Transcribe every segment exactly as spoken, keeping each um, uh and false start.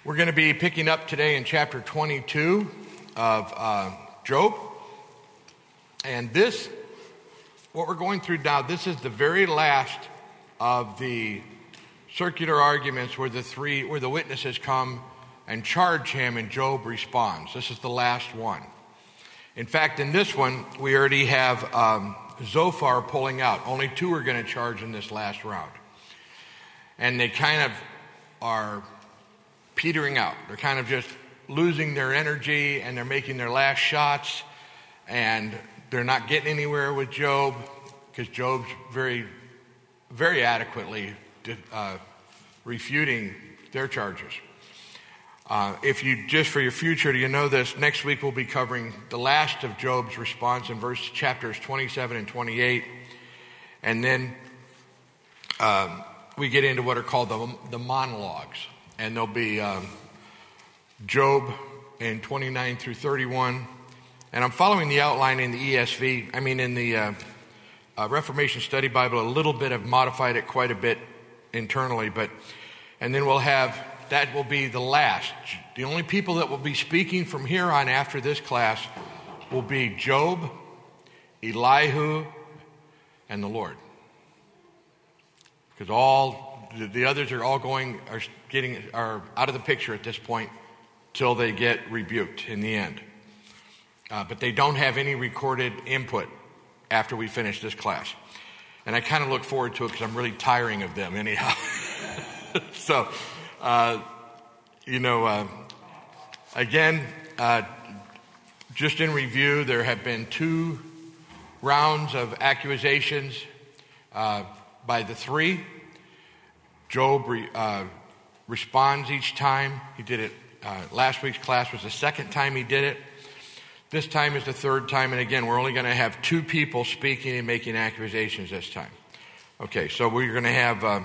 We're going to be picking up today in chapter twenty-two of uh, Job. And this, what we're going through now, this is the very last of the circular arguments where the three, where the witnesses come and charge him and Job responds. This is the last one. In fact, in this one, we already have um, Zophar pulling out. Only two are going to charge in this last round. And they kind of are petering out. They're kind of just losing their energy, and they're making their last shots, and they're not getting anywhere with Job because Job's very, very adequately uh, refuting their charges. Uh, if you, just for your future, you know this, next week we'll be covering the last of Job's response in verse chapters twenty-seven and twenty-eight, and then um, we get into what are called the, the monologues. And there'll be um, Job in twenty-nine through thirty-one. And I'm following the outline in the E S V. I mean, in the uh, uh, Reformation Study Bible, a little bit. I've modified it quite a bit internally. But and then we'll have, that will be the last. The only people that will be speaking from here on after this class will be Job, Elihu, and the Lord. Because all... The others are all going, are getting, are out of the picture at this point till they get rebuked in the end. Uh, but they don't have any recorded input after we finish this class. And I kind of look forward to it because I'm really tiring of them anyhow. so, uh, you know, uh, again, uh, just in review, there have been two rounds of accusations uh, by the three. Job re, uh, responds each time. He did it, uh, last week's class was the second time he did it. This time is the third time, and again, we're only going to have two people speaking and making accusations this time. Okay, so we're going to have uh,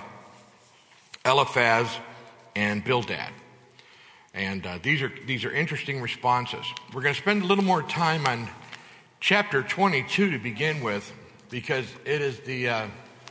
Eliphaz and Bildad. And uh, these are these are interesting responses. We're going to spend a little more time on chapter twenty-two to begin with, because it is the... Uh,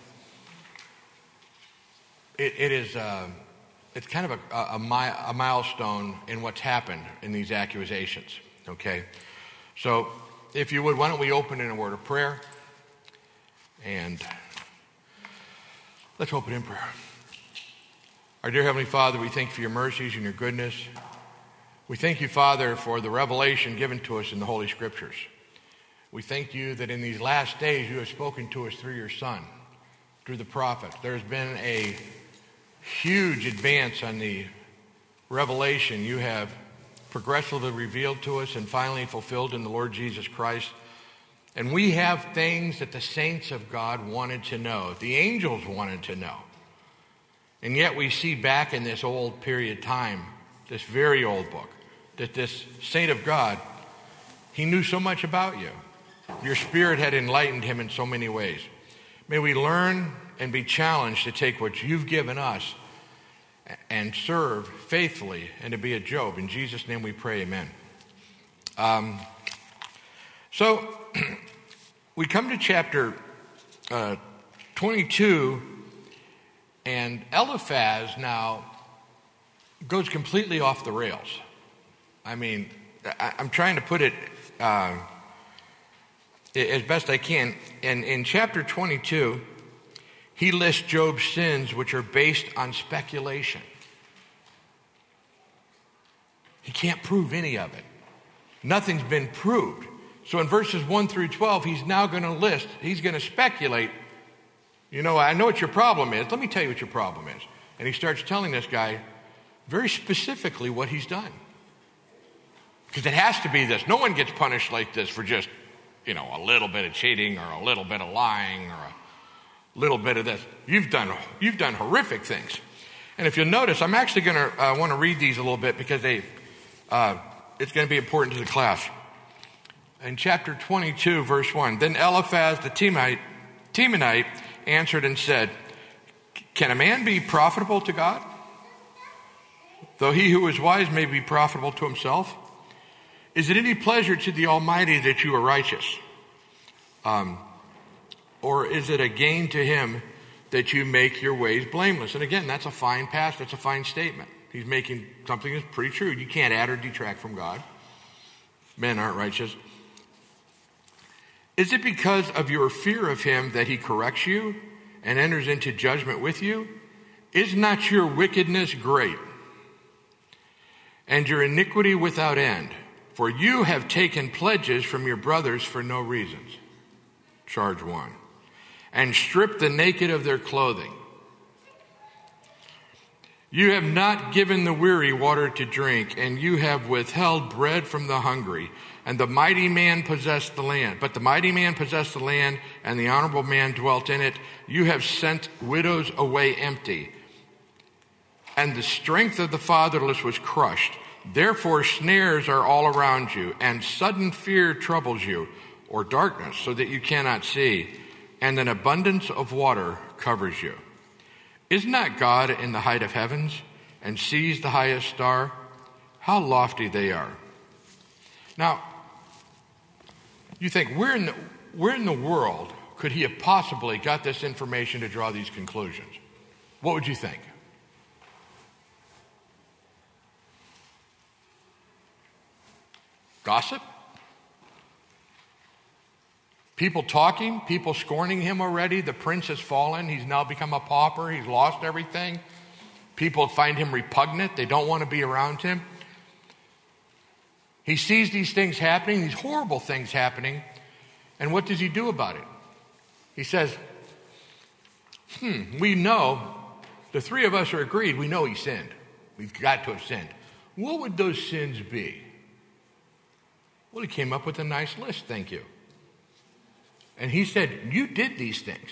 It, it is, uh, it's kind of a, a, a milestone in what's happened in these accusations, okay? So, if you would, why don't we open in a word of prayer? And let's open in prayer. Our dear Heavenly Father, we thank you for your mercies and your goodness. We thank you, Father, for the revelation given to us in the Holy Scriptures. We thank you that in these last days you have spoken to us through your Son, through the prophet. There has been a huge advance on the revelation you have progressively revealed to us and finally fulfilled in the Lord Jesus Christ. And we have things that the saints of God wanted to know, the angels wanted to know. And yet we see back in this old period of time, this very old book, that this saint of God, he knew so much about you. Your spirit had enlightened him in so many ways. May we learn and be challenged to take what you've given us and serve faithfully and to be a Job. In Jesus' name we pray, amen. Um, so, we come to chapter uh, twenty-two, and Eliphaz now goes completely off the rails. I mean, I, I'm trying to put it uh, as best I can. And in chapter twenty-two, he lists Job's sins, which are based on speculation. He can't prove any of it. Nothing's been proved. So in verses one through twelve, he's now going to list, he's going to speculate, you know, I know what your problem is. Let me tell you what your problem is. And he starts telling this guy very specifically what he's done. Because it has to be this. No one gets punished like this for just, you know, a little bit of cheating or a little bit of lying or a little bit of this. You've done you've done horrific things. And if you'll notice, I'm actually going to uh, want to read these a little bit because they uh, it's going to be important to the class. In chapter twenty-two, verse one, then Eliphaz the Temanite, Temanite answered and said, can a man be profitable to God? Though he who is wise may be profitable to himself. Is it any pleasure to the Almighty that you are righteous? Um, or is it a gain to him that you make your ways blameless? And again, that's a fine passage. That's a fine statement. He's making something that's pretty true. You can't add or detract from God. Men aren't righteous. Is it because of your fear of him that he corrects you and enters into judgment with you? Is not your wickedness great, and your iniquity without end? For you have taken pledges from your brothers for no reasons. Charge one. And stripped the naked of their clothing. You have not given the weary water to drink, and you have withheld bread from the hungry. And the mighty man possessed the land. But the mighty man possessed the land, and the honorable man dwelt in it. You have sent widows away empty. And the strength of the fatherless was crushed. Therefore snares are all around you, and sudden fear troubles you, or darkness, so that you cannot see. And an abundance of water covers you. Is not God in the height of heavens, and sees the highest star? How lofty they are. Now, you think, where in the, where in the world could he have possibly got this information to draw these conclusions? What would you think? Gossip? People talking, people scorning him already. The prince has fallen. He's now become a pauper. He's lost everything. People find him repugnant. They don't want to be around him. He sees these things happening, these horrible things happening, and what does he do about it? He says, hmm, we know, the three of us are agreed, we know he sinned. We've got to have sinned. What would those sins be? Well, he came up with a nice list, thank you. And he said, you did these things.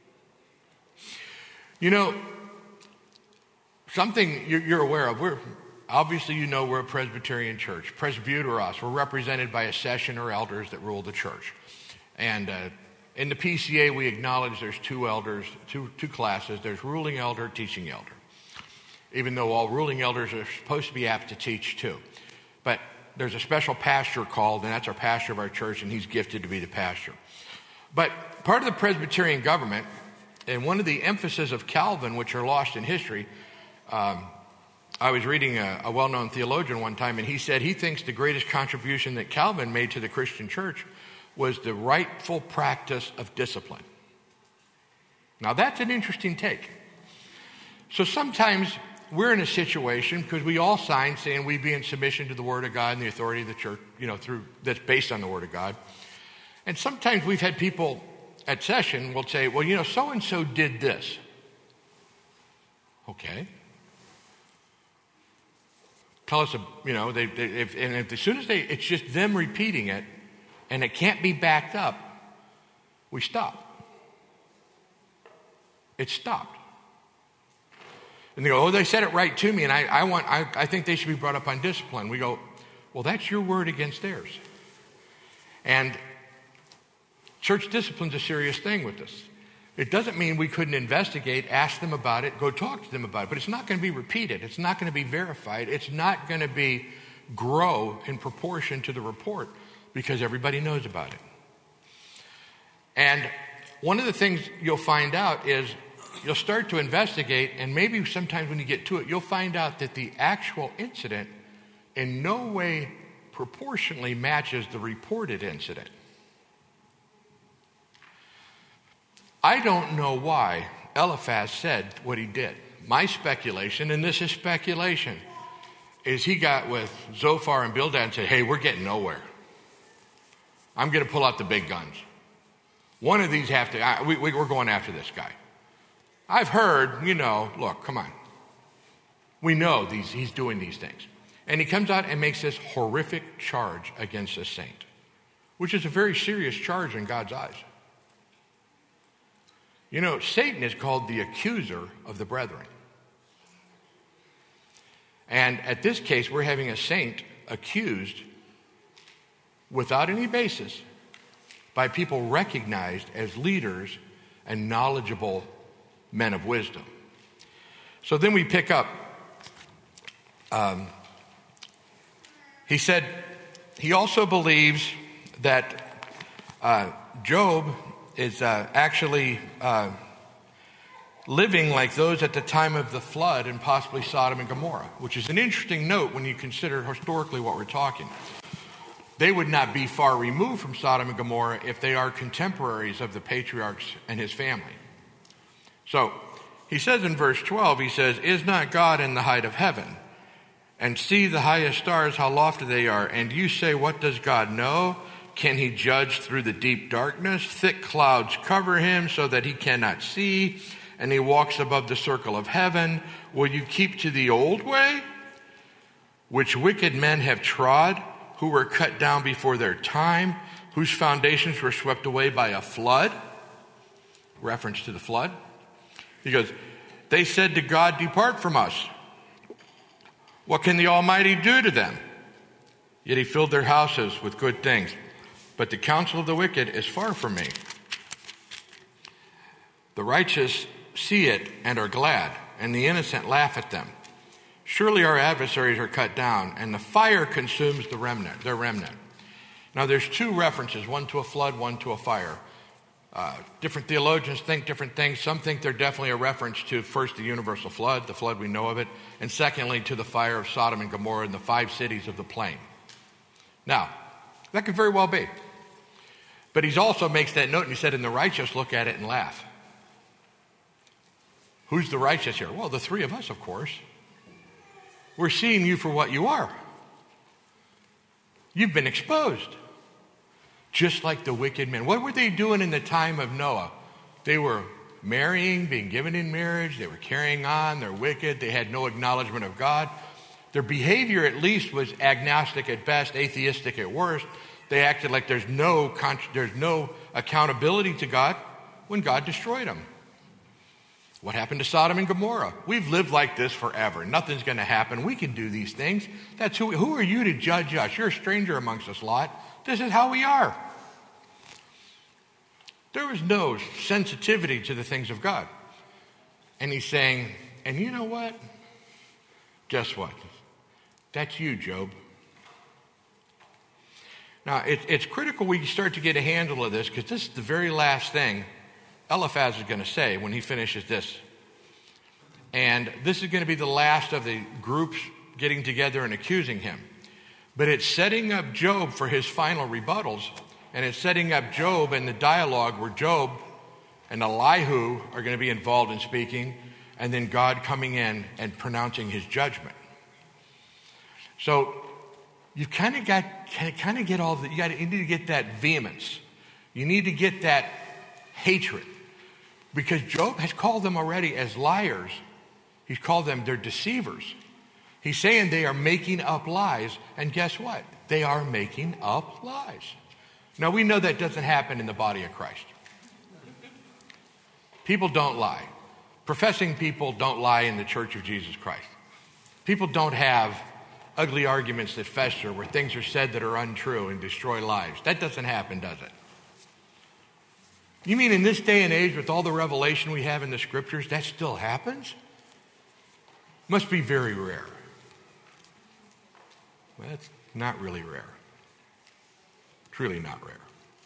You know, something you're aware of, we're obviously, you know, we're a Presbyterian church. Presbyteros, we're represented by a session or elders that rule the church. And uh, in the P C A, we acknowledge there's two elders, two, two classes. There's ruling elder, teaching elder. Even though all ruling elders are supposed to be apt to teach too. But there's a special pastor called, and that's our pastor of our church, and he's gifted to be the pastor. But part of the Presbyterian government, and one of the emphasis of Calvin, which are lost in history, um, I was reading a, a well-known theologian one time, and he said he thinks the greatest contribution that Calvin made to the Christian church was the rightful practice of discipline. Now, that's an interesting take. So sometimes we're in a situation, because we all sign saying we be in submission to the Word of God and the authority of the church, you know, through that's based on the Word of God. And sometimes we've had people at session will say, well, you know, so-and-so did this. Okay. Tell us, you know, they, they, if, and if, as soon as they, it's just them repeating it, and it can't be backed up, we stop. It stopped. And they go, oh, they said it right to me, and I, I want, I, I think they should be brought up on discipline. We go, well, that's your word against theirs. And church discipline's a serious thing with this. It doesn't mean we couldn't investigate, ask them about it, go talk to them about it, but it's not going to be repeated. It's not going to be verified. It's not going to be grow in proportion to the report because everybody knows about it. And one of the things you'll find out is you'll start to investigate, and maybe sometimes when you get to it, you'll find out that the actual incident in no way proportionally matches the reported incident. I don't know why Eliphaz said what he did. My speculation, and this is speculation, is he got with Zophar and Bildad and said, hey, we're getting nowhere. I'm going to pull out the big guns. One of these have to, I, we, we're going after this guy. I've heard, you know, look, come on. We know these, he's doing these things. And he comes out and makes this horrific charge against a saint, which is a very serious charge in God's eyes. You know, Satan is called the accuser of the brethren. And at this case, we're having a saint accused without any basis by people recognized as leaders and knowledgeable men of wisdom. So then we pick up, um, he said, he also believes that uh, Job is uh, actually uh, living like those at the time of the flood and possibly Sodom and Gomorrah, which is an interesting note when you consider historically what we're talking. They would not be far removed from Sodom and Gomorrah if they are contemporaries of the patriarchs and his family. So he says in verse twelve, he says, "Is not God in the height of heaven? And see the highest stars, how lofty they are. And you say, what does God know? Can he judge through the deep darkness? Thick clouds cover him so that he cannot see, and he walks above the circle of heaven. Will you keep to the old way, which wicked men have trod, who were cut down before their time, whose foundations were swept away by a flood?" Reference to the flood. He goes, "They said to God, depart from us. What can the Almighty do to them? Yet he filled their houses with good things. But the counsel of the wicked is far from me. The righteous see it and are glad, and the innocent laugh at them. Surely our adversaries are cut down, and the fire consumes the remnant, their remnant." Now there's two references, one to a flood, one to a fire. Uh, different theologians think different things. Some think they're definitely a reference to, first, the universal flood, the flood we know of it, and secondly, to the fire of Sodom and Gomorrah and the five cities of the plain. Now, that could very well be. But he also makes that note, and he said, "And the righteous look at it and laugh." Who's the righteous here? Well, the three of us, of course. We're seeing you for what you are. You've been exposed. Just like the wicked men. What were they doing in the time of Noah? They were marrying, being given in marriage. They were carrying on. They're wicked. They had no acknowledgement of God. Their behavior, at least, was agnostic at best, atheistic at worst. They acted like there's no, there's no accountability to God when God destroyed them. What happened to Sodom and Gomorrah? We've lived like this forever. Nothing's going to happen. We can do these things. That's who, who are you to judge us? You're a stranger amongst us, Lot. This is how we are. There was no sensitivity to the things of God. And he's saying, and you know what? Guess what? That's you, Job. Now, it, it's critical we start to get a handle of this, because this is the very last thing Eliphaz is going to say when he finishes this. And this is going to be the last of the groups getting together and accusing him. But it's setting up Job for his final rebuttals, and it's setting up Job in the dialogue where Job and Elihu are going to be involved in speaking, and then God coming in and pronouncing his judgment. So you've kind of got, kind of get all the, you got to, you need to get that vehemence. You need to get that hatred, because Job has called them already as liars. He's called them, they're deceivers. He's saying they are making up lies, and guess what? They are making up lies. Now, we know that doesn't happen in the body of Christ. People don't lie. Professing people don't lie in the Church of Jesus Christ. People don't have ugly arguments that fester where things are said that are untrue and destroy lives. That doesn't happen, does it? You mean in this day and age, with all the revelation we have in the Scriptures, that still happens? Must be very rare. Well, that's not really rare. Truly not rare.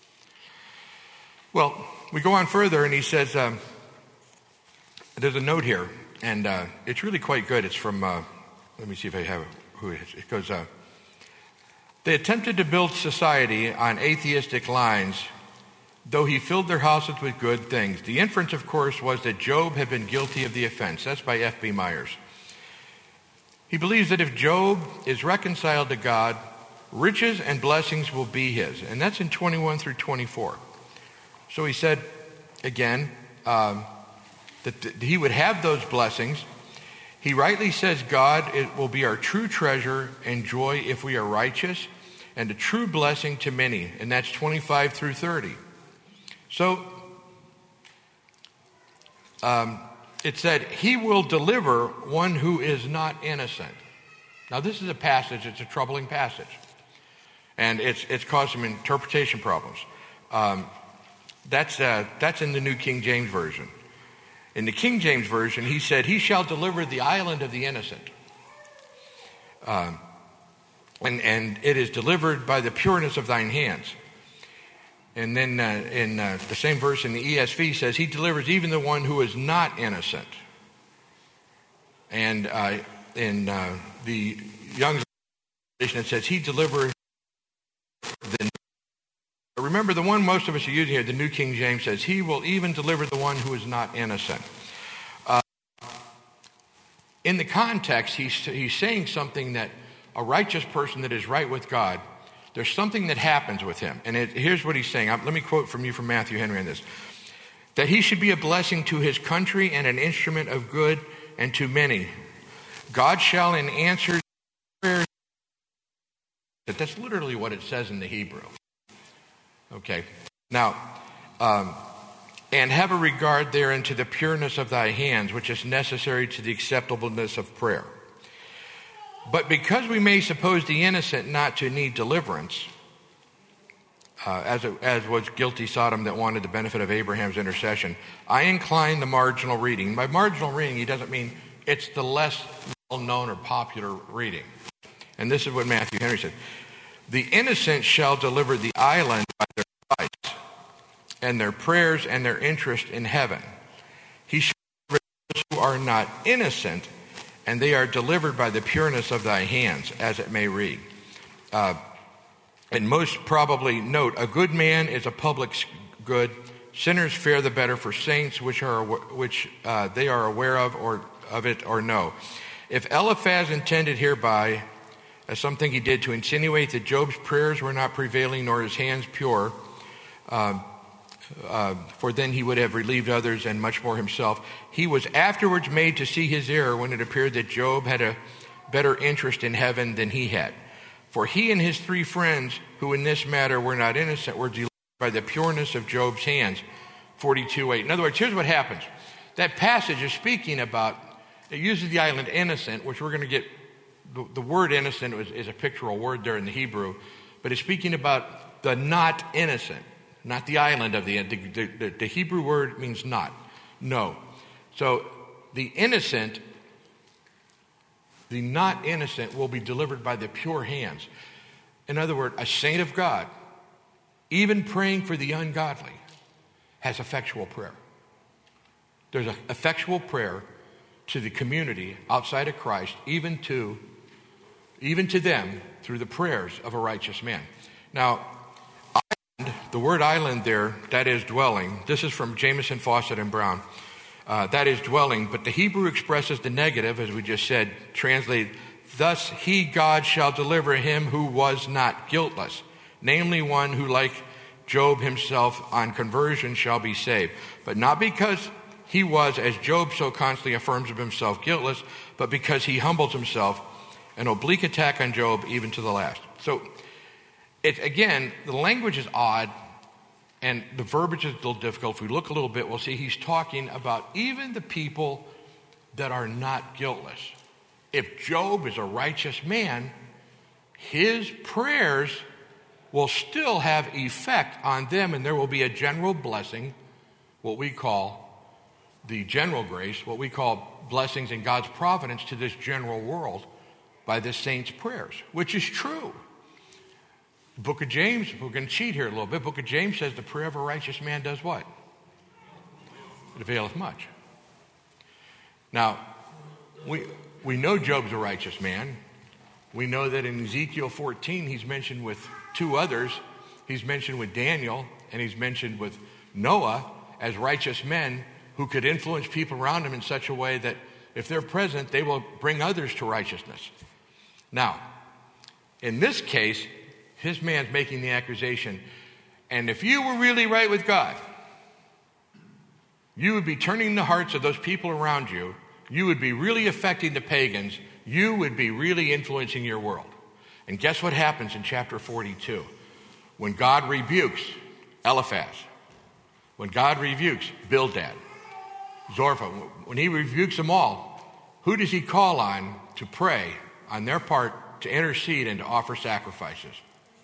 Well, we go on further, and he says, um, there's a note here, and uh, it's really quite good. It's from, uh, let me see if I have who it is. It goes, uh, they attempted to build society on atheistic lines, though he filled their houses with good things. The inference, of course, was that Job had been guilty of the offense. That's by F B Myers. He believes that if Job is reconciled to God, riches and blessings will be his. And that's in twenty-one through twenty-four. So he said, again, um, that th- he would have those blessings. He rightly says God it will be our true treasure and joy if we are righteous, and a true blessing to many. And that's twenty-five through thirty. So um, it said, he will deliver one who is not innocent. Now, this is a passage, it's a troubling passage. And it's it's caused some interpretation problems. Um, that's, uh, that's in the New King James Version. In the King James Version, he said, he shall deliver the island of the innocent. Um, and, and it is delivered by the pureness of thine hands. And then uh, in uh, the same verse in the E S V says, he delivers even the one who is not innocent. And uh, in uh, the Young's version, it says, he delivers the... Remember, the one most of us are using here, the New King James says, he will even deliver the one who is not innocent. Uh, in the context, he's, he's saying something that a righteous person that is right with God, there's something that happens with him. And it, here's what he's saying. Let me quote from you from Matthew Henry on this. That he should be a blessing to his country and an instrument of good and to many. God shall in answer to prayers. That's literally what it says in the Hebrew. Okay. Now, um, and have a regard therein to the pureness of thy hands, which is necessary to the acceptableness of prayer. But because we may suppose the innocent not to need deliverance, uh, as, it, as was guilty Sodom that wanted the benefit of Abraham's intercession, I incline the marginal reading. By marginal reading, he doesn't mean it's the less well-known or popular reading. And this is what Matthew Henry said. The innocent shall deliver the island by their advice, and their prayers and their interest in heaven. He shall deliver those who are not innocent, and they are delivered by the pureness of thy hands, as it may read. Uh, and most probably note, a good man is a public good. Sinners fare the better for saints, which are which uh, they are aware of or of it or know. If Eliphaz intended hereby, as something he did, to insinuate that Job's prayers were not prevailing nor his hands pure, uh, Uh, for then he would have relieved others and much more himself. He was afterwards made to see his error when it appeared that Job had a better interest in heaven than he had. For he and his three friends, who in this matter were not innocent, were delivered by the pureness of Job's hands. forty-two eight. In other words, here's what happens. That passage is speaking about, it uses the island innocent, which we're going to get, the, the word innocent is, is a pictorial word there in the Hebrew, but it's speaking about the not innocent. Not the island of the, the, the, the Hebrew word means not, no. So the innocent, the not innocent will be delivered by the pure hands. In other words, a saint of God, even praying for the ungodly, has effectual prayer. There's an effectual prayer to the community outside of Christ, even to, even to them through the prayers of a righteous man. Now, the word island there, that is dwelling. This is from Jameson, Fawcett, and Brown. Uh, that is dwelling, but the Hebrew expresses the negative, as we just said, translated, thus he, God, shall deliver him who was not guiltless, namely one who, like Job himself on conversion, shall be saved. But not because he was, as Job so constantly affirms of himself, guiltless, but because he humbles himself, an oblique attack on Job even to the last. So, It, again, the language is odd, and the verbiage is a little difficult. If we look a little bit, we'll see he's talking about even the people that are not guiltless. If Job is a righteous man, his prayers will still have effect on them, and there will be a general blessing, what we call the general grace, what we call blessings in God's providence to this general world by the saint's prayers, which is true. The book of James, we're going to cheat here a little bit. The book of James says the prayer of a righteous man does what? It availeth much. Now, we we know Job's a righteous man. We know that in Ezekiel fourteen, he's mentioned with two others. He's mentioned with Daniel, and he's mentioned with Noah as righteous men who could influence people around him in such a way that if they're present, they will bring others to righteousness. Now, in this case, his man's making the accusation, and if you were really right with God, you would be turning the hearts of those people around you. You would be really affecting the pagans. You would be really influencing your world. And guess what happens in chapter forty-two? When God rebukes Eliphaz, when God rebukes Bildad, Zophar, when he rebukes them all, who does he call on to pray on their part, to intercede and to offer sacrifices?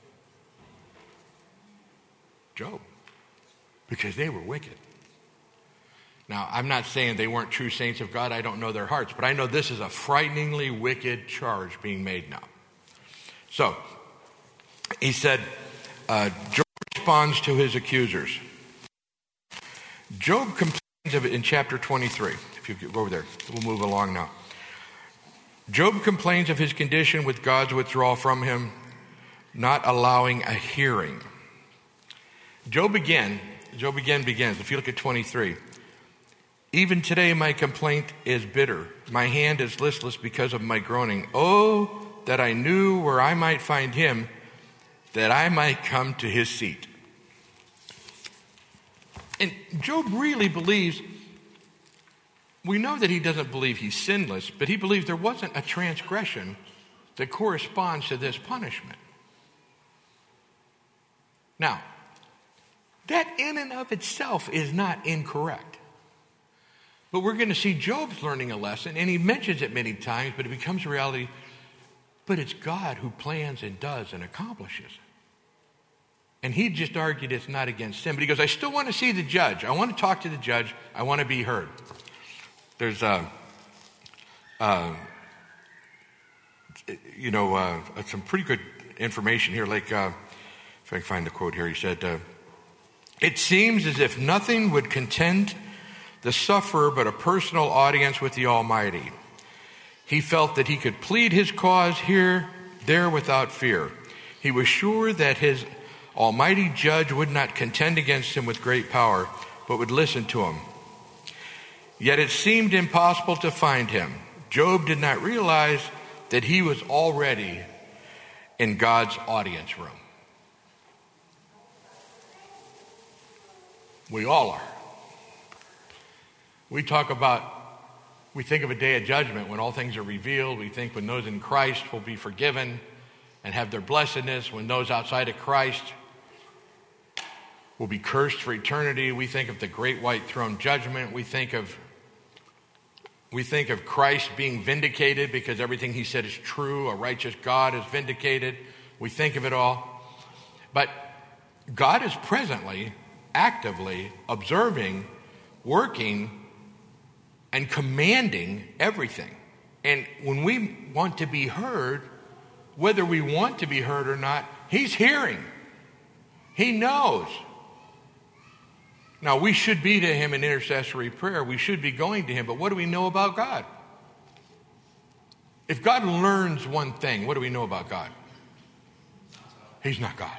Job, because they were wicked. Now, I'm not saying they weren't true saints of God. I don't know their hearts, but I know this is a frighteningly wicked charge being made now. So, he said, uh, George responds to his accusers. Job complains of it in chapter twenty-three. If you go over there, we'll move along now. Job complains of his condition with God's withdrawal from him, not allowing a hearing. Job again, Job again begins, if you look at twenty-three. Even today my complaint is bitter. My hand is listless because of my groaning. Oh, that I knew where I might find him, that I might come to his seat. And Job really believes, we know that he doesn't believe he's sinless, but he believes there wasn't a transgression that corresponds to this punishment. Now, that in and of itself is not incorrect. But we're going to see Job's learning a lesson, and he mentions it many times, but it becomes a reality. But it's God who plans and does and accomplishes. And he just argued it's not against sin. But he goes, I still want to see the judge. I want to talk to the judge. I want to be heard. There's, uh, uh, you know, uh, some pretty good information here. Like, uh, if I can find the quote here, he said, uh, it seems as if nothing would content the sufferer but a personal audience with the Almighty. He felt that he could plead his cause here, there without fear. He was sure that his Almighty Judge would not contend against him with great power, but would listen to him. Yet it seemed impossible to find him. Job did not realize that he was already in God's audience room. We all are. We talk about, we think of a day of judgment when all things are revealed. We think when those in Christ will be forgiven and have their blessedness, when those outside of Christ will be cursed for eternity. We think of the great white throne judgment. We think of we think of Christ being vindicated because everything he said is true. A righteous God is vindicated. We think of it all. But God is presently, actively observing, working, and commanding everything. And when we want to be heard, whether we want to be heard or not, he's hearing. He knows. Now, we should be to him in intercessory prayer. We should be going to him. But what do we know about God? If God learns one thing, what do we know about God? He's not God.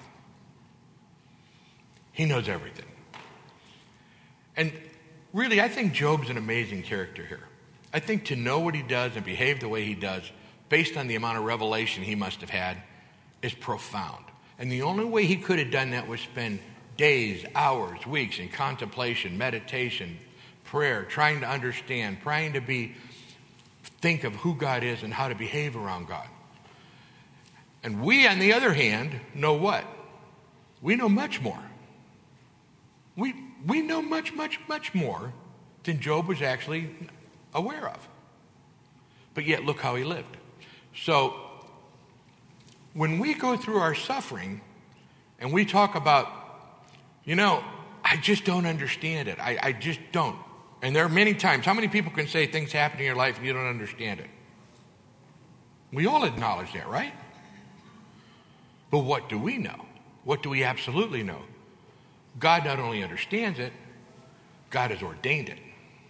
He knows everything. And really, I think Job's an amazing character here. I think to know what he does and behave the way he does, based on the amount of revelation he must have had, is profound. And the only way he could have done that was spend days, hours, weeks in contemplation, meditation, prayer, trying to understand, trying to be, think of who God is and how to behave around God. And we, on the other hand, know what? We know much more. We we know much, much, much more than Job was actually aware of. But yet, look how he lived. So, when we go through our suffering and we talk about, you know, I just don't understand it. I, I just don't. And there are many times, how many people can say things happen in your life and you don't understand it? We all acknowledge that, right? But what do we know? What do we absolutely know? God not only understands it, God has ordained it.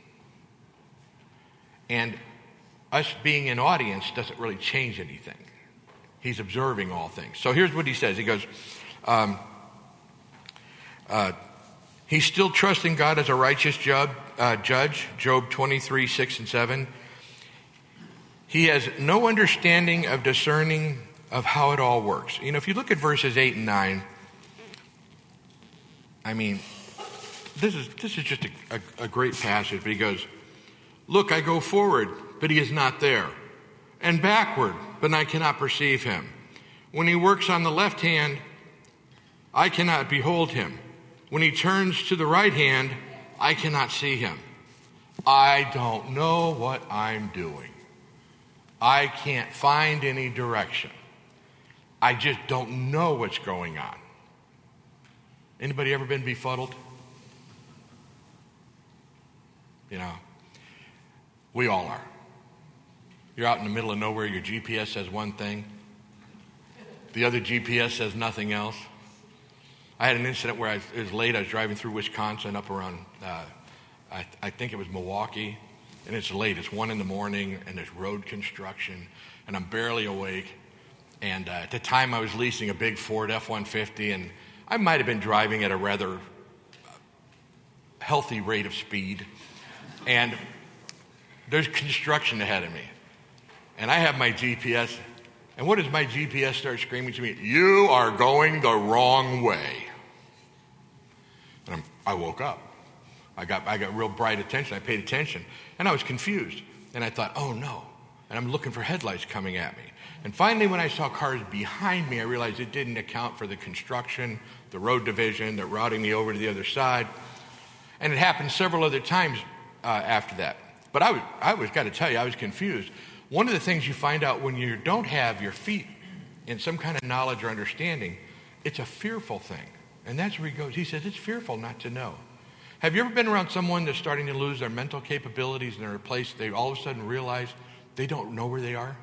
And us being an audience doesn't really change anything. He's observing all things. So here's what he says. He goes, um, uh, he's still trusting God as a righteous judge, uh, judge, Job twenty-three, six and seven. He has no understanding of discerning of how it all works. You know, if you look at verses eight and nine, I mean, this is this is just a, a, a great passage. But he goes, look, I go forward, but he is not there. And backward, but I cannot perceive him. When he works on the left hand, I cannot behold him. When he turns to the right hand, I cannot see him. I don't know what I'm doing. I can't find any direction. I just don't know what's going on. Anybody ever been befuddled? You know, we all are. You're out in the middle of nowhere, your G P S says one thing, the other G P S says nothing else. I had an incident where I was, it was late. I was driving through Wisconsin up around, uh, I, I think it was Milwaukee, and it's late. It's one in the morning, and there's road construction, and I'm barely awake. And uh, at the time, I was leasing a big Ford F one fifty, and I might have been driving at a rather healthy rate of speed. And there's construction ahead of me. And I have my G P S. And what does my G P S start screaming to me? You are going the wrong way. And I'm, I woke up. I got, I got real bright attention. I paid attention. And I was confused. And I thought, oh no. And I'm looking for headlights coming at me. And finally, when I saw cars behind me, I realized it didn't account for the construction, the road division, the routing me over to the other side. And it happened several other times uh, after that. But I was, I was got to tell you, I was confused. One of the things you find out when you don't have your feet in some kind of knowledge or understanding, it's a fearful thing. And that's where he goes. He says, it's fearful not to know. Have you ever been around someone that's starting to lose their mental capabilities and they're in a place they all of a sudden realize they don't know where they are?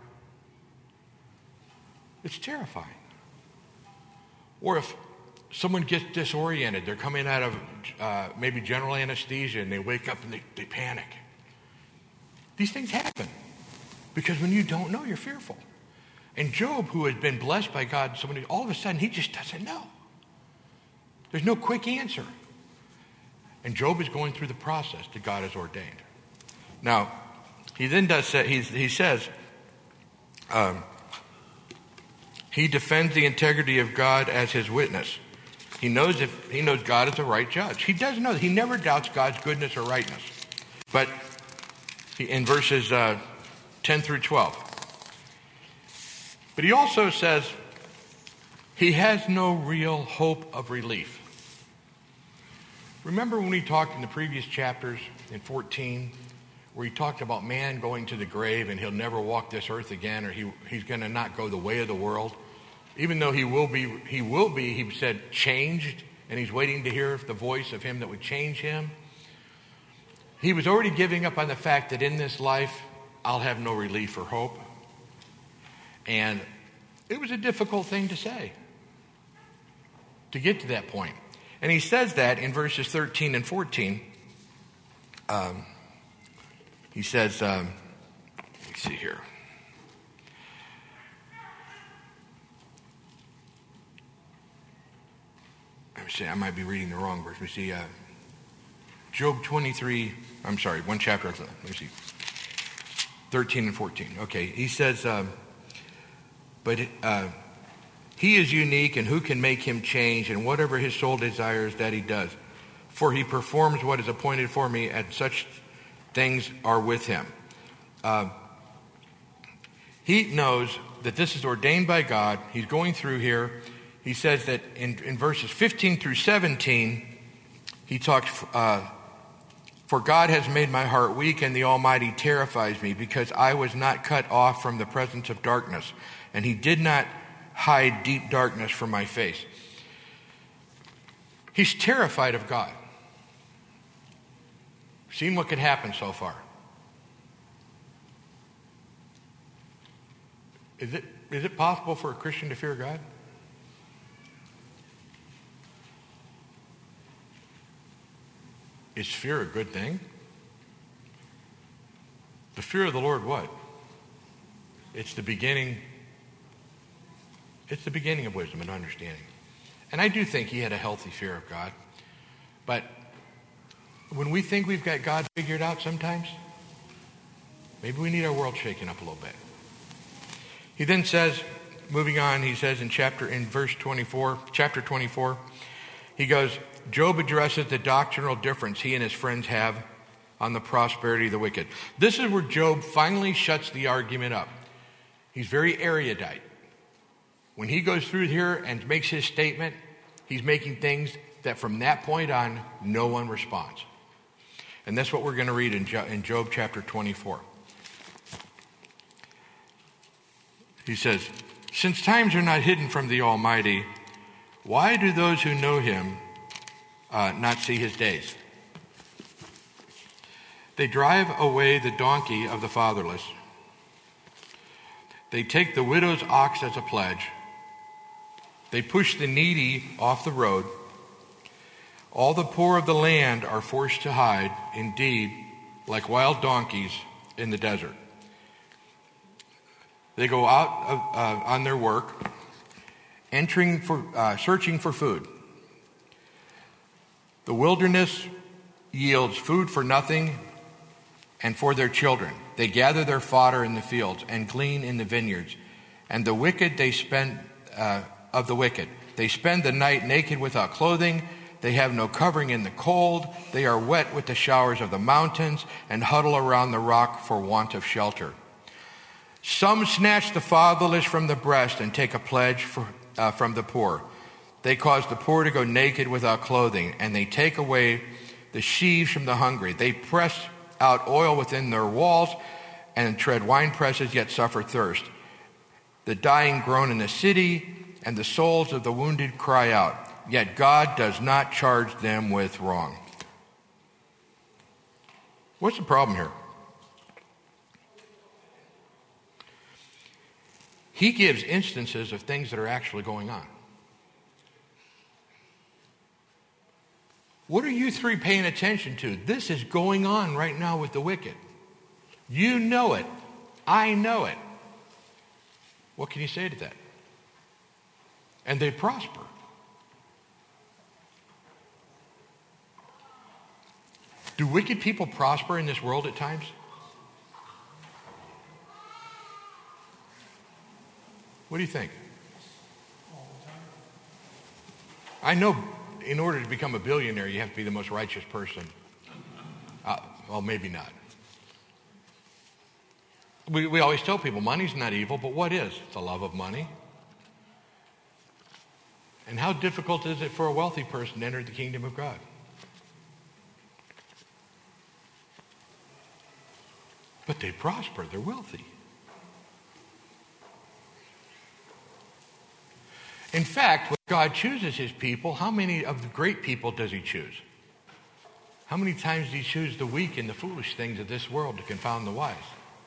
It's terrifying. Or if someone gets disoriented, they're coming out of uh, maybe general anesthesia and they wake up and they, they panic. These things happen because when you don't know, you're fearful. And Job, who has been blessed by God, so many, all of a sudden he just doesn't know. There's no quick answer. And Job is going through the process that God has ordained. Now, he then does say, he, he says, um, he defends the integrity of God as his witness. He knows if he knows God is a right judge. He does know that he never doubts God's goodness or rightness. But he, in verses uh, ten through twelve. But he also says he has no real hope of relief. Remember when we talked in the previous chapters in fourteen, where he talked about man going to the grave and he'll never walk this earth again, or he, he's going to not go the way of the world? Even though he will be, he will be, he said, changed, and he's waiting to hear the voice of him that would change him. He was already giving up on the fact that in this life, I'll have no relief or hope. And it was a difficult thing to say, to get to that point. And he says that in verses thirteen and fourteen. Um, he says, um, let me see here. Let me see, I might be reading the wrong verse. Let me see, uh, Job twenty-three, I'm sorry, one chapter, let me see, thirteen and fourteen. Okay, he says, um, but uh, he is unique, and who can make him change? And whatever his soul desires, that he does. For he performs what is appointed for me, and such things are with him. Uh, he knows that this is ordained by God. He's going through here. He says that in, in verses fifteen through seventeen, he talks, uh, for God has made my heart weak, and the Almighty terrifies me, because I was not cut off from the presence of darkness, and he did not hide deep darkness from my face. He's terrified of God. Seen what could happen so far. Is it, is it possible for a Christian to fear God? Is fear a good thing? The fear of the Lord, what? It's the beginning, it's the beginning of wisdom and understanding. And I do think he had a healthy fear of God. But when we think we've got God figured out sometimes, maybe we need our world shaken up a little bit. He then says, moving on, he says in chapter, in verse twenty-four, chapter twenty-four, he goes, Job addresses the doctrinal difference he and his friends have on the prosperity of the wicked. This is where Job finally shuts the argument up. He's very erudite. When he goes through here and makes his statement, he's making things that from that point on, no one responds. And that's what we're going to read in Job, in Job chapter twenty-four. He says, since times are not hidden from the Almighty, why do those who know him uh, not see his days? They drive away the donkey of the fatherless. They take the widow's ox as a pledge. They push the needy off the road. All the poor of the land are forced to hide, indeed, like wild donkeys in the desert. They go out of, uh, on their work, entering for, uh, searching for food. The wilderness yields food for nothing and for their children. They gather their fodder in the fields and glean in the vineyards. And the wicked they spend uh, of the wicked. They spend the night naked without clothing. They have no covering in the cold. They are wet with the showers of the mountains and huddle around the rock for want of shelter. Some snatch the fatherless from the breast and take a pledge for, uh, from the poor. They cause the poor to go naked without clothing, and they take away the sheaves from the hungry. They press out oil within their walls and tread wine presses, yet suffer thirst. The dying groan in the city, and the souls of the wounded cry out. Yet God does not charge them with wrong. What's the problem here? He gives instances of things that are actually going on. What are you three paying attention to? This is going on right now with the wicked. You know it. I know it. What can you say to that? And they prosper. Do wicked people prosper in this world at times? What do you think? I know in order to become a billionaire, you have to be the most righteous person. Uh, well, maybe not. We, we always tell people money's not evil, but what is? The love of money. And how difficult is it for a wealthy person to enter the kingdom of God? But they prosper. They're wealthy. In fact, when God chooses his people, how many of the great people does he choose? How many times does he choose the weak and the foolish things of this world to confound the wise?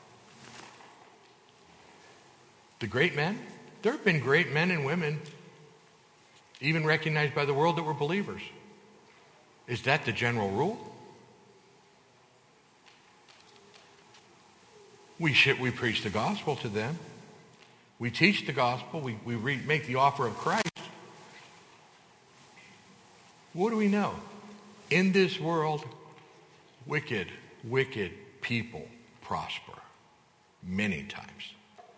The great men? There have been great men and women, even recognized by the world, that were believers. Is that the general rule? We should, we preach the gospel to them. We teach the gospel. We, we re- make the offer of Christ. What do we know? In this world, wicked, wicked people prosper many times.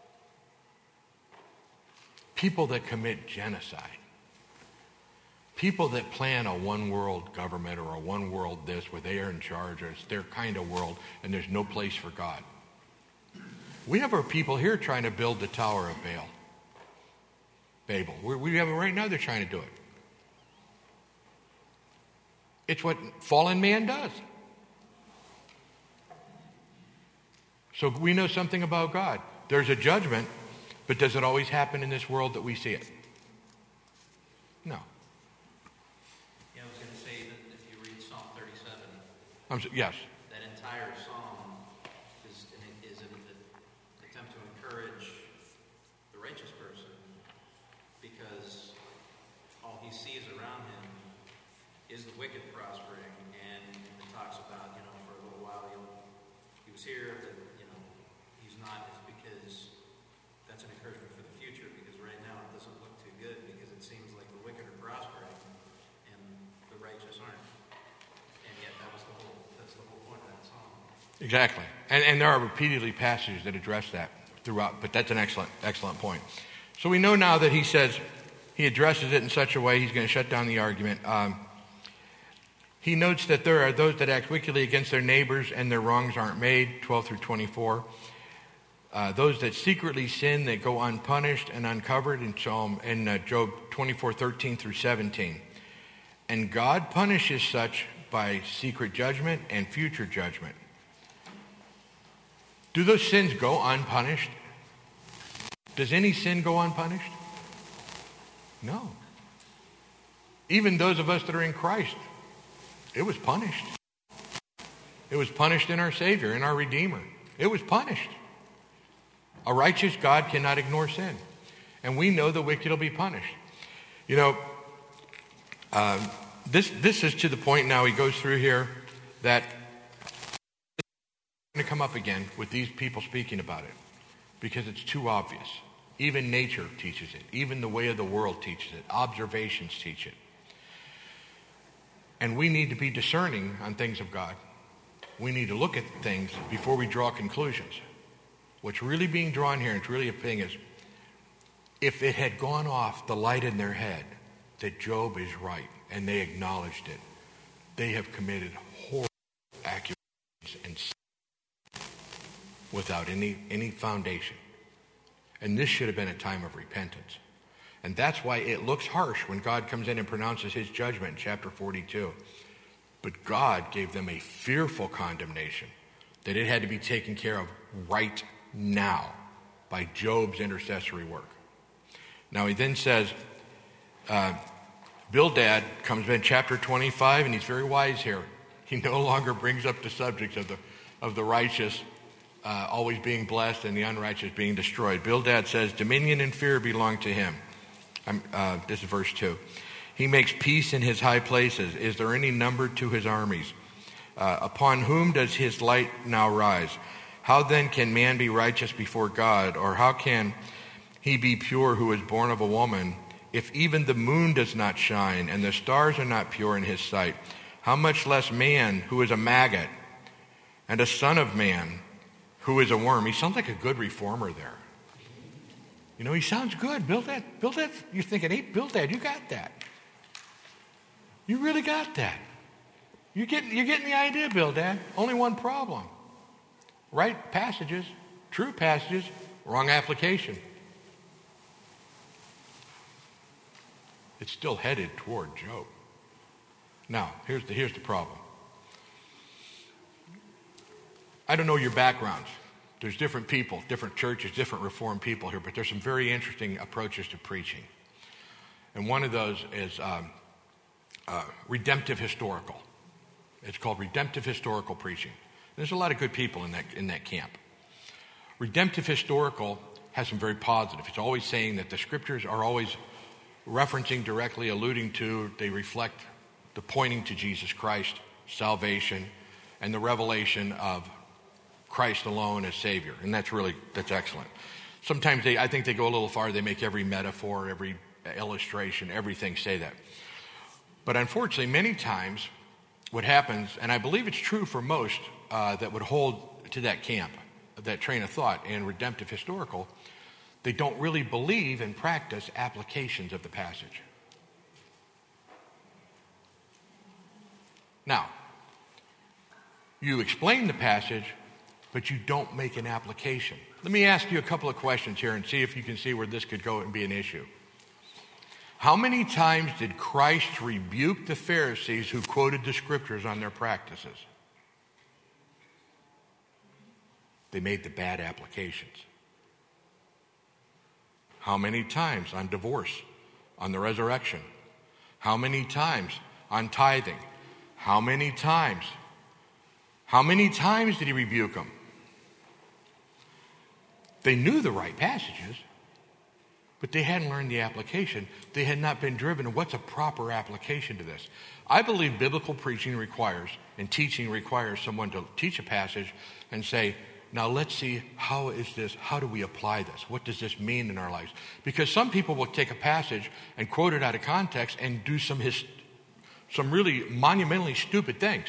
People that commit genocide. People that plan a one-world government or a one-world this where they are in charge, or it's their kind of world, and there's no place for God. We have our people here trying to build the Tower of Baal. Babel. We, we have it right now, they're trying to do it. It's what fallen man does. So we know something about God. There's a judgment, but does it always happen in this world that we see it? No. Yeah, I was going to say that if you read Psalm thirty-seven, I'm so, yes. that entire psalm is, is an attempt to encourage the righteous person, because all he sees around him is the wicked prospering, and it talks about, you know, for a little while he, he was here, but, you know, he's not. It's because that's an encouragement for the future, because right now it doesn't look too good, because it seems like the wicked are prospering and the righteous aren't. And yet that was the whole, that's the whole point of that song. Exactly. And, and there are repeatedly passages that address that throughout, but that's an excellent, excellent point. So we know now that he says, he addresses it in such a way he's going to shut down the argument. Um, he notes that there are those that act wickedly against their neighbors and their wrongs aren't made, twelve through twenty-four. Uh, those that secretly sin, that go unpunished and uncovered in Psalm in uh, Job twenty-four, thirteen through seventeen. And God punishes such by secret judgment and future judgment. Do those sins go unpunished? Does any sin go unpunished? No. Even those of us that are in Christ, it was punished. It was punished in our Savior, in our Redeemer. It was punished. A righteous God cannot ignore sin. And we know the wicked will be punished. You know, um, this, this is to the point now he goes through here that it's going to come up again with these people speaking about it because it's too obvious. Even nature teaches it. Even the way of the world teaches it. Observations teach it. And we need to be discerning on things of God. We need to look at things before we draw conclusions. What's really being drawn here, and it's really a thing, is if it had gone off the light in their head that Job is right, and they acknowledged it, they have committed horrible accusations and sin without any, any foundation. And this should have been a time of repentance. And that's why it looks harsh when God comes in and pronounces his judgment in chapter forty-two. But God gave them a fearful condemnation that it had to be taken care of right now by Job's intercessory work. Now he then says, uh, Bildad comes in chapter twenty-five, and he's very wise here. He no longer brings up the subject of the, of the righteous uh, always being blessed and the unrighteous being destroyed. Bildad says, dominion and fear belong to him. Uh, this is verse two. He makes peace in his high places. Is there any number to his armies? Uh, upon whom does his light now rise? How then can man be righteous before God? Or how can he be pure who is born of a woman? If even the moon does not shine and the stars are not pure in his sight, how much less man who is a maggot and a son of man who is a worm? He sounds like a good reformer there. You know, he sounds good. Bildad, Bildad, you're thinking, hey, Bildad, you got that. You really got that. You're getting, you're getting the idea, Bildad. Only one problem. Right passages, true passages, wrong application. It's still headed toward Job. Now, here's the, here's the problem. I don't know your backgrounds. There's different people, different churches, different Reformed people here, but there's some very interesting approaches to preaching. And one of those is um, uh, redemptive historical. It's called redemptive historical preaching. There's a lot of good people in that in that camp. Redemptive historical has some very positive. It's always saying that the scriptures are always referencing directly, alluding to, they reflect the pointing to Jesus Christ, salvation, and the revelation of Christ alone as Savior. And that's really, that's excellent. Sometimes they, I think they go a little far. They make every metaphor, every illustration, everything say that. But unfortunately, many times what happens, and I believe it's true for most uh, that would hold to that camp, that train of thought in redemptive historical, they don't really believe and practice applications of the passage. Now, you explain the passage, but you don't make an application. Let me ask you a couple of questions here and see if you can see where this could go and be an issue. How many times did Christ rebuke the Pharisees who quoted the scriptures on their practices? They made the bad applications. How many times on divorce, on the resurrection? How many times on tithing? How many times? How many times did he rebuke them? They knew the right passages, but they hadn't learned the application. They had not been driven. What's a proper application to this? I believe biblical preaching requires, and teaching requires someone to teach a passage and say, now let's see, how is this, how do we apply this? What does this mean in our lives? Because some people will take a passage and quote it out of context and do some, his, some really monumentally stupid things.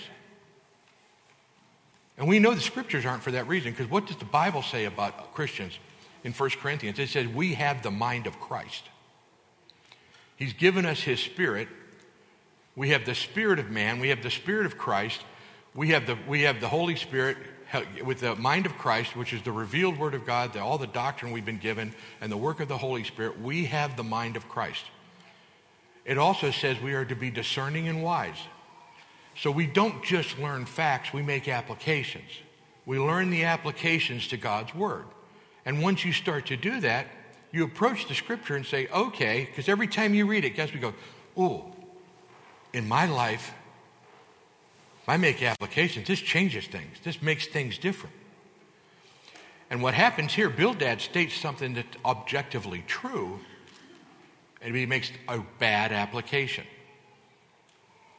And we know the scriptures aren't for that reason, because what does the Bible say about Christians in First Corinthians? It says we have the mind of Christ. He's given us his spirit. We have the spirit of man. We have the spirit of Christ. We have the, we have the Holy Spirit with the mind of Christ, which is the revealed word of God, the, all the doctrine we've been given, and the work of the Holy Spirit. We have the mind of Christ. It also says we are to be discerning and wise. So we don't just learn facts, we make applications. We learn the applications to God's word. And once you start to do that, you approach the scripture and say, okay, because every time you read it, guess we go, ooh, in my life, if I make applications, this changes things. This makes things different. And what happens here, Bildad states something that's objectively true, and he makes a bad application.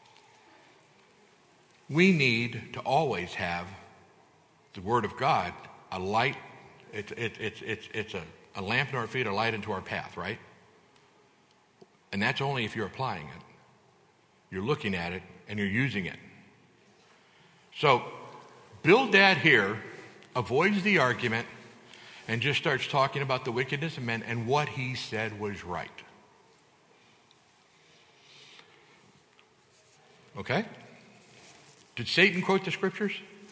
we need to always have the Word of God, a light. It's it, it, it, it's a, a lamp to our feet, a light into our path, right? And that's only if you're applying it. You're looking at it and you're using it. So Bildad here avoids the argument and just starts talking about the wickedness of men, and what he said was right. Okay? Did Satan quote the scriptures?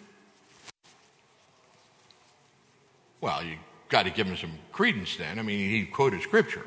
Well, you got to give him some credence then. I mean, he quoted scripture.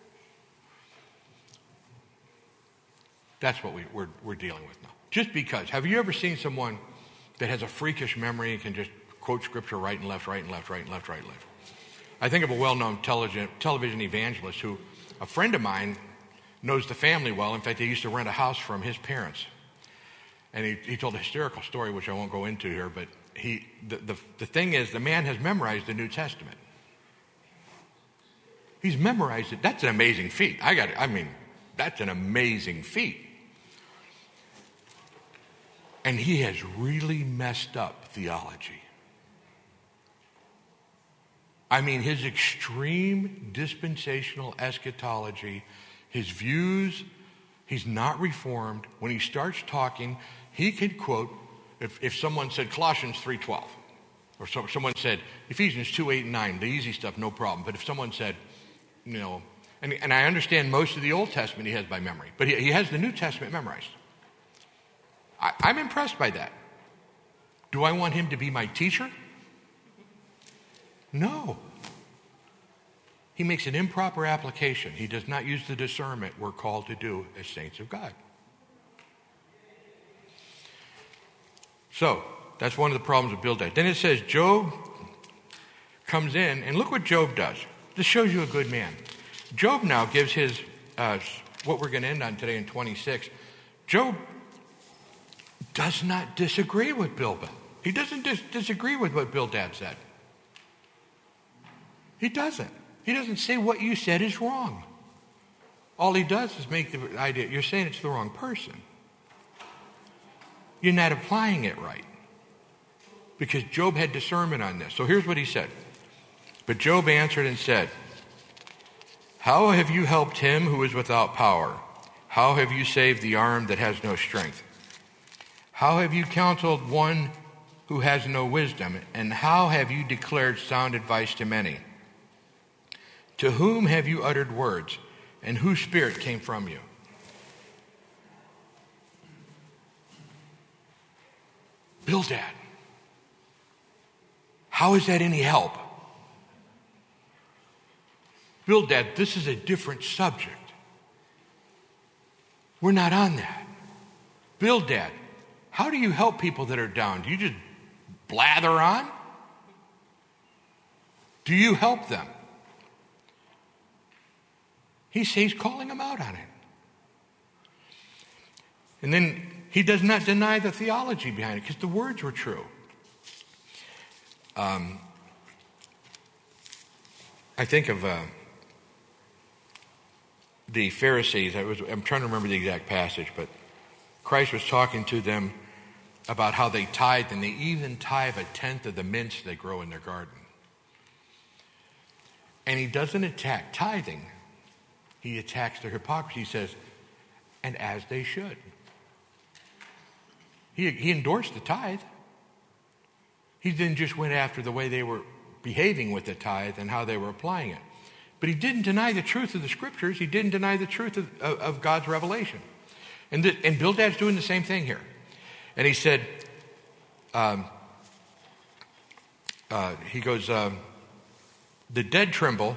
That's what we, we're, we're dealing with now. Just because. Have you ever seen someone that has a freakish memory and can just quote scripture right and left, right and left, right and left, right and left? I think of a well-known television, television evangelist who, a friend of mine, knows the family well. In fact, they used to rent a house from his parents. And he, he told a hysterical story, which I won't go into here, but he the, the, the thing is, the man has memorized the New Testament. He's memorized it. That's an amazing feat. I got I mean, that's an amazing feat. And he has really messed up theology. I mean, his extreme dispensational eschatology, his views, he's not reformed. When he starts talking, he could quote, if, if someone said Colossians three twelve, or so, someone said Ephesians two eight and nine, the easy stuff, no problem. But if someone said, you know, and, and I understand most of the Old Testament he has by memory, but he, he has the New Testament memorized. I, I'm impressed by that. Do I want him to be my teacher? No. He makes an improper application. He does not use the discernment we're called to do as saints of God. So, that's one of the problems with Bildad. Then it says Job comes in, and look what Job does. This shows you a good man. Job now gives his, uh, what we're going to end on today in twenty-six. Job does not disagree with Bildad. He doesn't dis- disagree with what Bildad said. He doesn't. He doesn't say what you said is wrong. All he does is make the idea, you're saying it's the wrong person. You're not applying it right. Because Job had discernment on this. So here's what he said. But Job answered and said, how have you helped him who is without power? How have you saved the arm that has no strength? How have you counseled one who has no wisdom? And how have you declared sound advice to many? To whom have you uttered words? And whose spirit came from you? Bildad. How is that any help? Bildad, this is a different subject. We're not on that. Bildad, how do you help people that are down? Do you just blather on? Do you help them? He's, he's calling them out on it. And then he does not deny the theology behind it because the words were true. Um, I think of uh, the Pharisees. I was, I'm trying to remember the exact passage, but Christ was talking to them about how they tithe, and they even tithe a tenth of the mints they grow in their garden. And he doesn't attack tithing. He attacks their hypocrisy. He says, and as they should. He, he endorsed the tithe. He then just went after the way they were behaving with the tithe and how they were applying it. But he didn't deny the truth of the scriptures. He didn't deny the truth of, of, of God's revelation. And, the, and Bildad's doing the same thing here. And he said, um, uh, he goes, um, the dead tremble.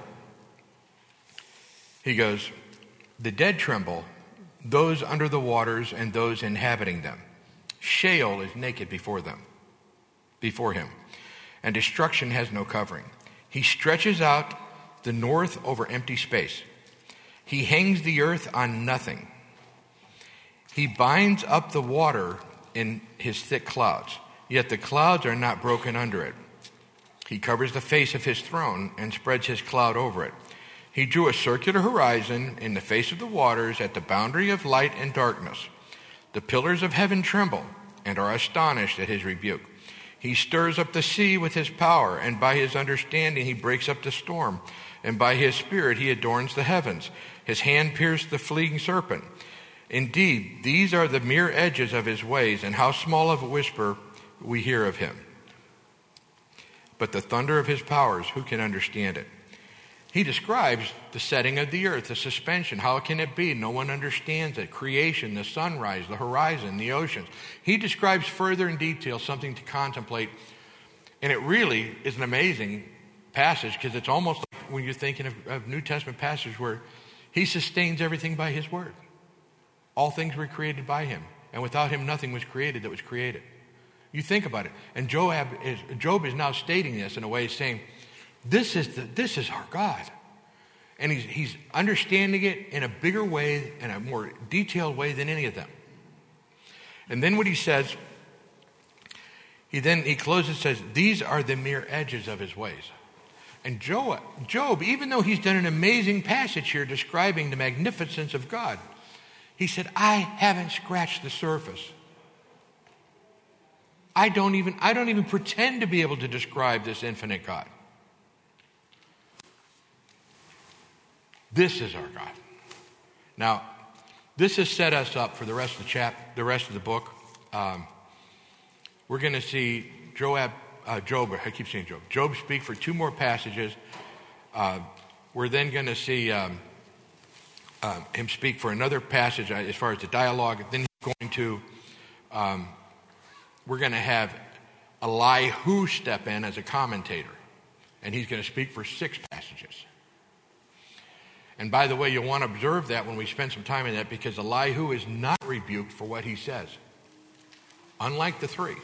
He goes, the dead tremble, those under the waters and those inhabiting them. Sheol is naked before them, before him, and destruction has no covering. He stretches out the north over empty space. He hangs the earth on nothing. He binds up the water in his thick clouds, yet the clouds are not broken under it. He covers the face of his throne and spreads his cloud over it. He drew a circular horizon in the face of the waters at the boundary of light and darkness. The pillars of heaven tremble. and are astonished at his rebuke. He stirs up the sea with his power, and by his understanding he breaks up the storm. And by his spirit he adorns the heavens. His hand pierced the fleeing serpent. Indeed, these are the mere edges of his ways, and how small of a whisper we hear of him. But the thunder of his powers, who can understand it? He describes the setting of the earth, the suspension. How can it be? No one understands it. Creation, the sunrise, the horizon, the oceans. He describes further in detail something to contemplate. And it really is an amazing passage, because it's almost like when you're thinking of, of New Testament passages where he sustains everything by his word. All things were created by him, and without him nothing was created that was created. You think about it. And Joab is, Job is now stating this in a way, saying, this is, the, this is our God. And he's, he's understanding it in a bigger way, in a more detailed way than any of them. And then what he says, he then he closes, says, these are the mere edges of his ways. And Job, Job, even though he's done an amazing passage here describing the magnificence of God, he said, I haven't scratched the surface. I don't even, I don't even pretend to be able to describe this infinite God. This is our God. Now, this has set us up for the rest of the chap, the rest of the book. Um, we're going to see Joab, uh, Job. I keep saying Job. Job speak for two more passages. Uh, we're then going to see um, uh, him speak for another passage as far as the dialogue. Then he's going to. Um, we're going to have Elihu step in as a commentator, and he's going to speak for six passages. And by the way, you'll want to observe that when we spend some time in that, because Elihu is not rebuked for what he says. Unlike the three.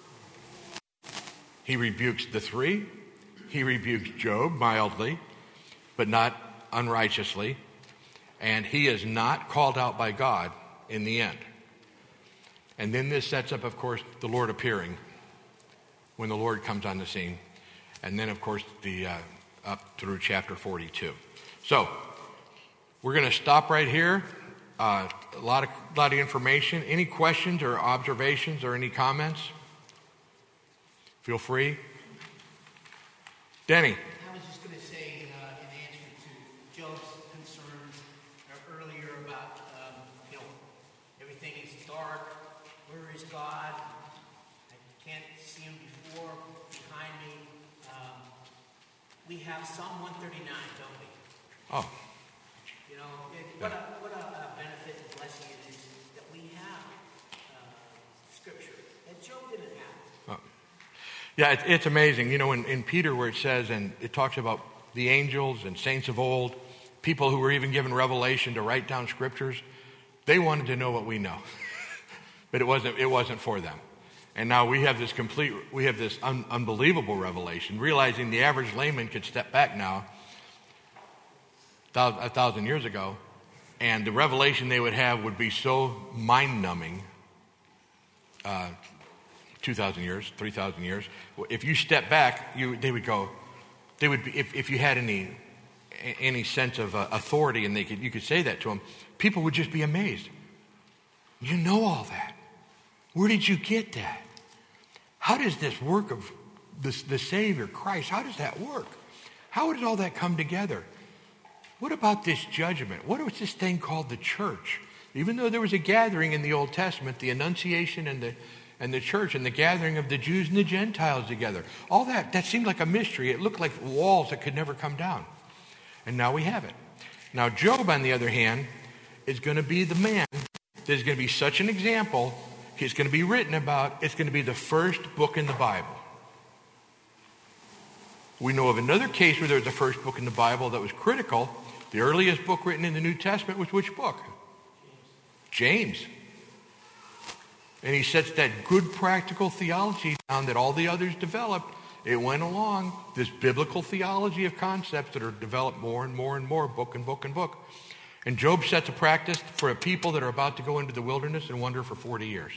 He rebukes the three. He rebukes Job mildly, but not unrighteously. And he is not called out by God in the end. And then this sets up, of course, the Lord appearing when the Lord comes on the scene. And then, of course, the uh, up through chapter forty-two. So, we're going to stop right here. Uh, a lot of, lot of information. Any questions or observations or any comments? Feel free. Denny. I was just going to say, uh, in answer to Job's concerns earlier about, um, you know, everything is dark. Where is God? I can't see him before, behind me. Um, we have Psalm one thirty-nine, don't we? Oh. You know, it, what, a, what a, a benefit and blessing it is that we have uh, Scripture that Job didn't have. Oh. Yeah, it, it's amazing. You know, in, in Peter where it says, and it talks about the angels and saints of old, people who were even given revelation to write down scriptures, they wanted to know what we know. But it wasn't, it wasn't for them. And now we have this complete, we have this un, unbelievable revelation, realizing the average layman could step back now a thousand years ago, and the revelation they would have would be so mind-numbing, uh, two thousand years, three thousand years. If you step back, you they would go, they would be, if, if you had any any sense of uh, authority, and they could you could say that to them, people would just be amazed. You know all that. Where did you get that? How does this work of this, the Savior, Christ, how does that work? How does all that come together? What about this judgment? What was this thing called the church? Even though there was a gathering in the Old Testament, the Annunciation and the and the church and the gathering of the Jews and the Gentiles together, all that, that seemed like a mystery. It looked like walls that could never come down. And now we have it. Now Job, on the other hand, is going to be the man. There's going to be such an example. He's going to be written about. It's going to be the first book in the Bible. We know of another case where there was the first book in the Bible that was critical. The earliest book written in the New Testament was which book? James. And he sets that good practical theology down that all the others developed. It went along, this biblical theology of concepts that are developed more and more and more, book and book and book. And Job sets a practice for a people that are about to go into the wilderness and wander for forty years.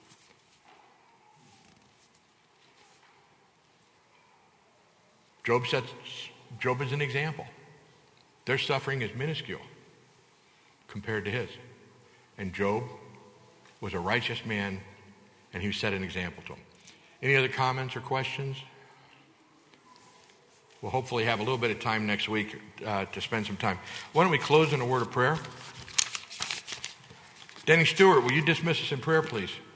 Job sets, Job is an example. Their suffering is minuscule compared to his. And Job was a righteous man and he set an example to them. Any other comments or questions? We'll hopefully have a little bit of time next week uh, to spend some time. Why don't we close in a word of prayer? Denny Stewart, will you dismiss us in prayer, please?